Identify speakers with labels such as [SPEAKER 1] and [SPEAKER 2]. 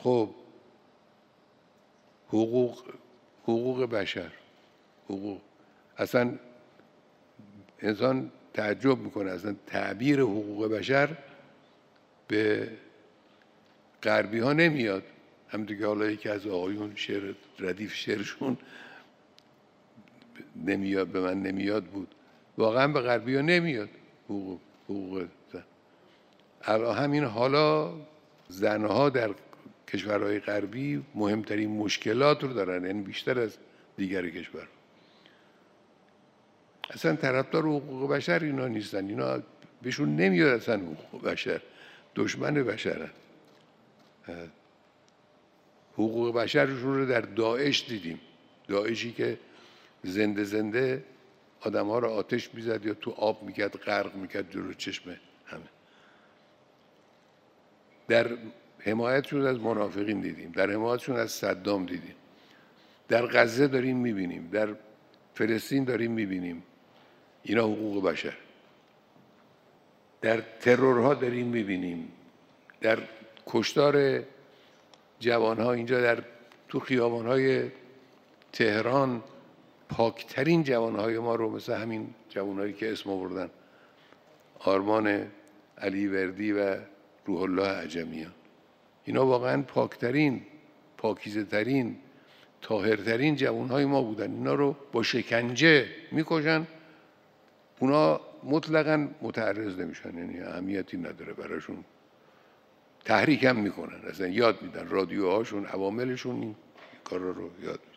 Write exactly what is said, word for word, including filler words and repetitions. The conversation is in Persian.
[SPEAKER 1] خب حقوق حقوق بشر، حقوق اصلا انسان تعجب میکنه، اصلا تعبیر حقوق بشر به غربی ها نمیاد. همونطور که حالا یکی از آقایون شعر ردیف شعرشون نمیاد، به من نمیاد بود، واقعا به غربی ها نمیاد حقوق حقوق زن. الان همین حالا زنها در کشورهای غربی مهمترین مشکلات رو دارن، یعنی بیشتر از دیگر کشور. اصلا طرفدار حقوق بشر اینا نیستن، اینا بهشون نمیاد اصلا حقوق بشر، دشمن بشرن. حقوق بشرشون رو در داعش دیدیم، داعشی که زنده زنده آدم ها رو آتش میزد یا تو آب میکرد، غرق میکرد جلو چشم همه. در حمایتشون از منافقین دیدیم، در حمایتشون از صدام دیدیم، در غزه داریم میبینیم، در فلسطین داریم میبینیم اینا حقوق بشر. در ترورها داریم میبینیم، در کشتار جوانها اینجا در تو خیابانهای تهران، پاکترین جوانهای ما رو مثل همین جوانهایی که اسم آوردن، آرمان علی وردی و روح الله عجمیان، اینا واقعا پاکترین، پاکیزه ترین، طاهرترین جوانهای ما بودن. اینا رو با شکنجه میکشن، اونا مطلقاً متعرض نمیشن، یعنی اهمیتی نداره براشون، تحریک هم میکنن، اصلا یاد میدن، رادیوهاشون، عواملشون این کارا رو یاد میدن.